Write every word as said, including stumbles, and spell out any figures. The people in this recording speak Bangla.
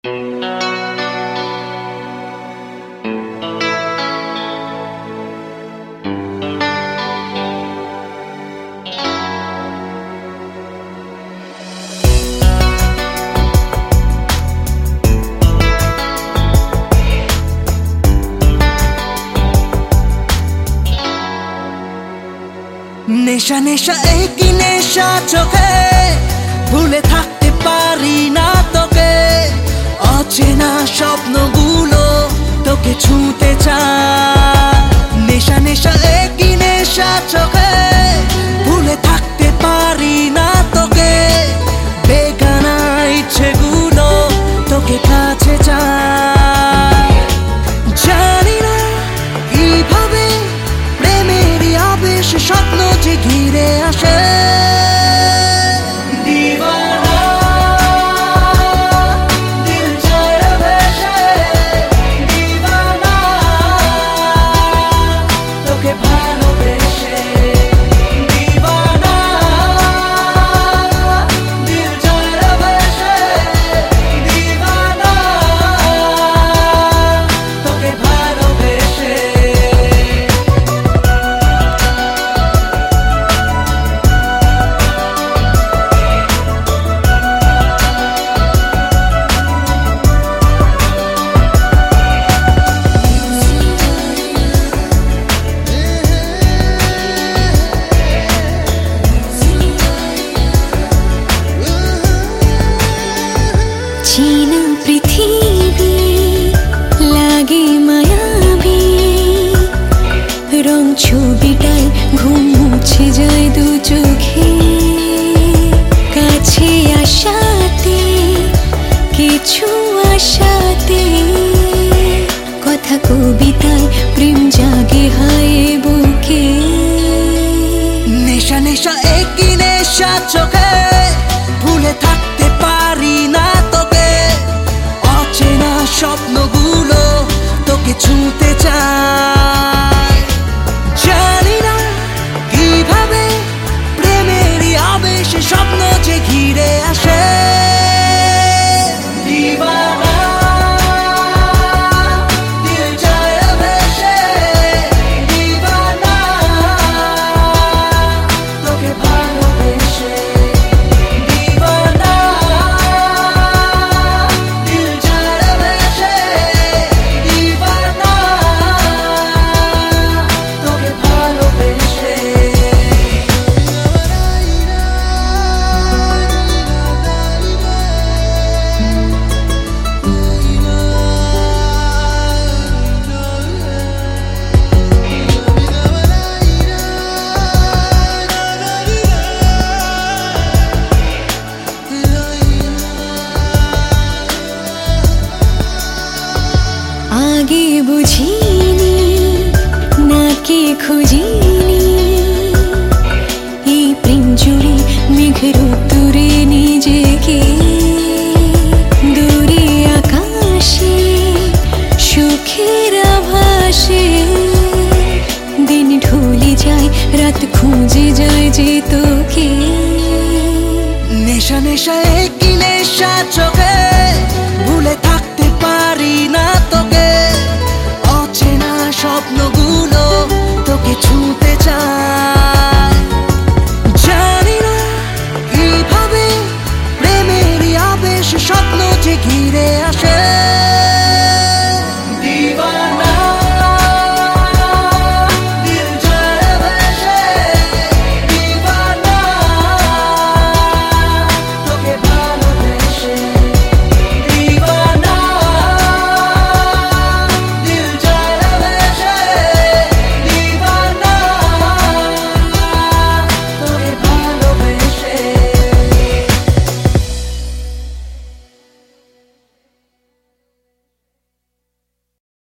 নেশা নেশা একই নেশা চোখে ভুলে থাকতে পারি না তোকে অচেনা স্বপ্নগুলো তোকে ছুঁতে চায় নেশা নেশা একই নেশা চোখে ভুলে থাকতে পারি না তোকে বেগানা ইচ্ছেগুলো তোকে কাছে চায় জানি না কিভাবে প্রেমেরই আবেশ স্বপ্ন যে ঘিরে আসে चीना पृथ्वी लागे मायाबी रंग छबिटाय घुम मुछे जाय दु चोखे काछे आसाते किछु आसाते कथा कविताय प्रेम जागे हाय बुके नेशा नेशा एकई नेशा चोखे भूले থাকতে পারি না তোকে অচেনা স্বপ্নগুলো তোকে ছুঁতে চায় জানি না কিভাবে প্রেমেরই আবেশ স্বপ্ন যে ঘিরে আসে आगे बुझिनी नाके खुजिनी এই প্রেম জুড়ে মেঘের উত্তরে নিজেকে দূরে আকাশে সুখের আভাসে দিন ঢলে যায় রাত খুঁজে যায় যে তোকে নেশা নেশা